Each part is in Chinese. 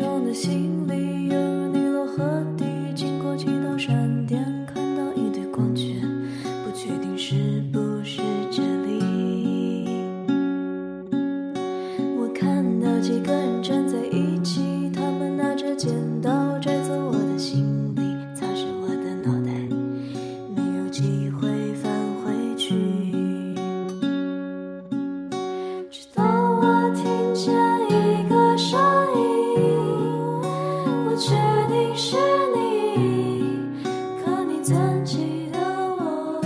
中的心里，犹如尼罗河底，经过几道闪电，看到一堆光圈，不确定是不是这里。我看到几个人站在一起，他们拿着剪刀摘走我的行李，擦拭我的脑袋，没有机会返回去。直到我听见一个声音，我确定是你，可你曾记得我。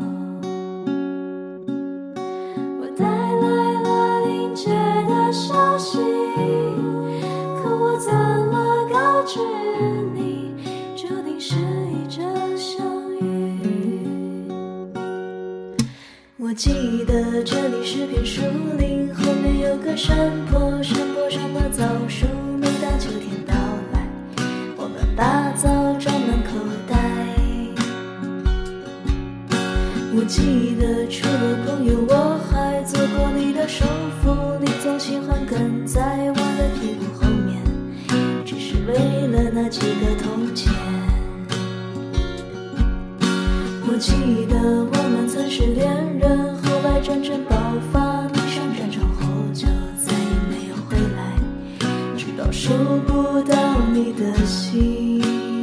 我带来了临界的消息，可我怎么告知你，注定是一这相遇。我记得这里是片树林，后面有个山坡，山坡上的枣树，每当秋天到来，我们把枣装满口袋。我记得除了朋友，我还做过你的手扶，你总喜欢跟在我的屁股后面，只是为了那几个铜钱。我记得我们曾是恋人，后来战争爆发，你上战场后就再也没有回来，直到收不到你的信。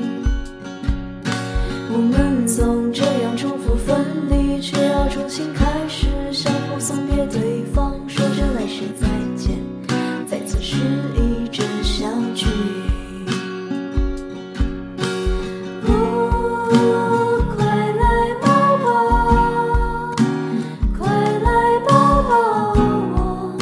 我们总这样重复分离，却要重新开始，相互送别对方，说着来世再见，再次是一这相聚。快来抱抱，快来抱抱我，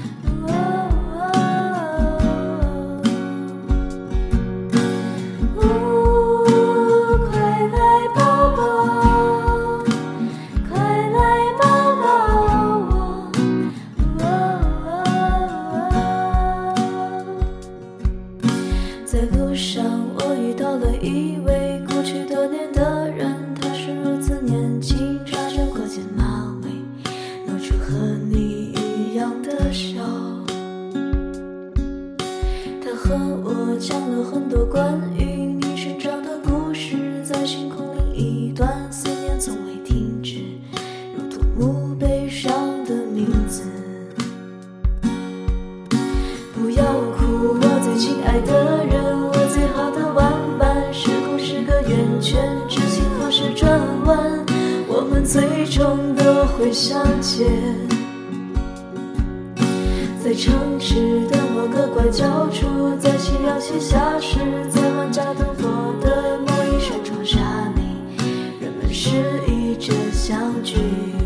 快来抱抱，快来抱抱我。在路上我遇到了一位故去多年的人，他是如此年轻，扎着过肩马尾，露出和你一样的笑。他和我讲了很多关于你成长的故事，在星空另一端，思念从未停止，如土木悲伤的名字。不要哭，我最亲爱的人，我最好的玩伴，时空是个圆圈，直行或是转弯，我们最终都会相见。在城市的某个拐角处，在夕阳西下时，在万家灯火的某一扇窗纱里，人们是一这相聚。